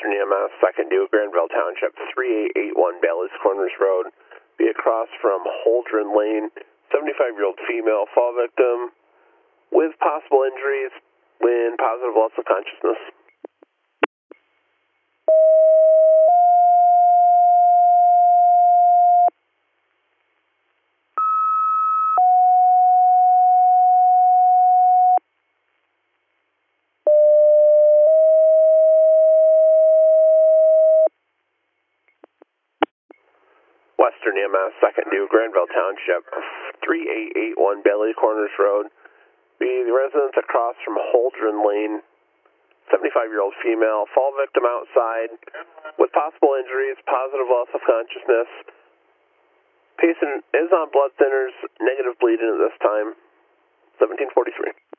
Western EMS, second due, Granville Township, 3881 Bally's Corners Road. Be across from Holdren Lane, 75-year-old female, fall victim with possible injuries when positive loss of consciousness. Western EMS, second due, Granville Township, 3881 Bailey Corners Road. Be the residence across from Holdren Lane, 75-year-old female, fall victim outside with possible injuries, positive loss of consciousness. Patient is on blood thinners, negative bleeding at this time, 1743.